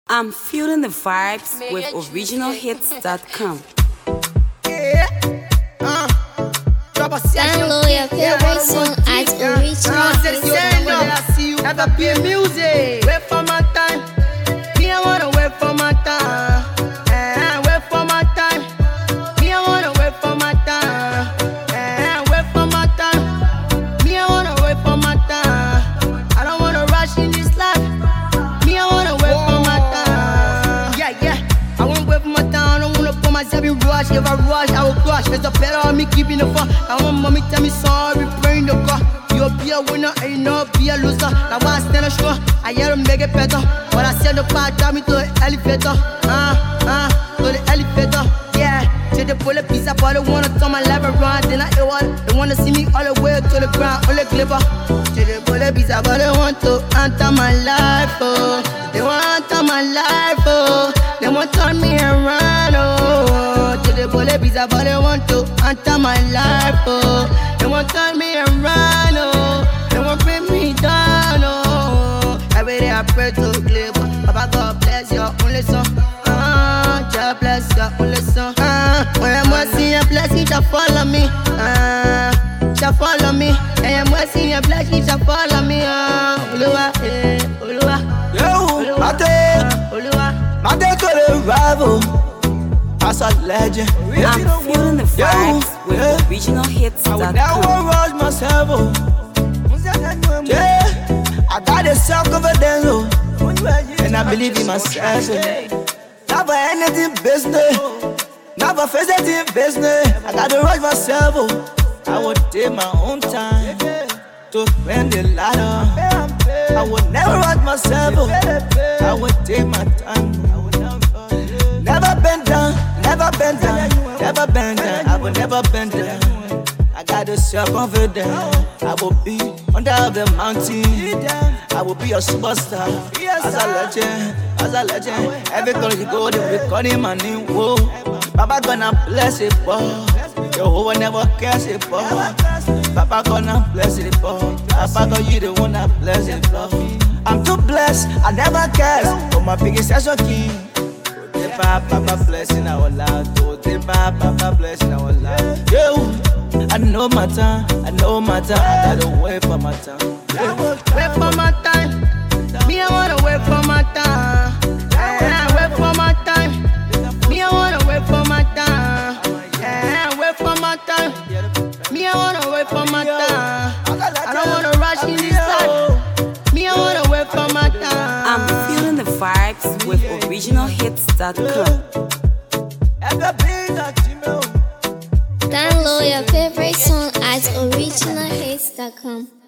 I'm feeling the vibes with originalhits.com. Download your favorite song at originalhits.com. Never be music. Wait for my time. Me, I wanna wait for my time. Wait for my time. Me, I wanna wait for my time. Wait for my time. Me, I wanna wait for my time. I don't wanna rush in this life. Me, I wanna wait for my time. Yeah. I wanna wait for my time. I don't wanna put myself in rush. If I rush, I will crush. There's a better on me keeping the fun. I want mommy tell me sorry, praying the God. You'll be a winner and you know be a loser. Now I stand sure, I hear them make it better. But I send the part down me to the elevator. To the elevator, yeah. To the bullet piece, but they wanna turn my life around. Then I hear what they wanna see me all the way to the ground, all the glibber. To the bullet piece, but they want to enter my life, oh. They want to enter my life, oh. They want to turn me around, oh. To the bullet piece, but they want to enter my life, oh. They want to turn me around, oh. They want to bring me down, oh. Every day I pray to glibber. Papa God bless your only son. God bless your only son. When I'm watching a blessing, shall follow me. Shall follow me. And I'm watching a blessing, shall follow me. Oluwa, Oluwa. Yo, Oluwa. my day to the rival. As a legend. I'm feeling the vibes with I would originalhits.com. never rush myself. Yeah, I got the self-confidence, oh. And I believe in myself. Never anything business. Never face anything business. I gotta rush myself, oh. I would take my own time to spend the ladder. I would never rush myself, oh. I would take my time. Never bend down, never bend down, never bend down. I will never bend down. I got the self-confidence. I will be under the mountain. I will be a superstar. As a legend. Every color you go, they will call him my name. Whoa, Papa gonna bless it, boy. Your whole never cares it, boy. Papa gonna bless it, boy. Papa gonna you the one that bless it, boy. I'm too blessed, I never cares. For my biggest special king. Papa blessing our life. Papa blessing our life. Yo, I know my time. I gotta wait for my time. Wait for my time. Me, I wanna wait for my time. Wait for my time. Me, I wanna wait for my time. Wait for my time. Me, I wanna wait for my time. I don't wanna rush in this life. Me, I wanna wait for my time. I'm feeling the vibes with originalhits.com. Download your favorite song at originalhits.com.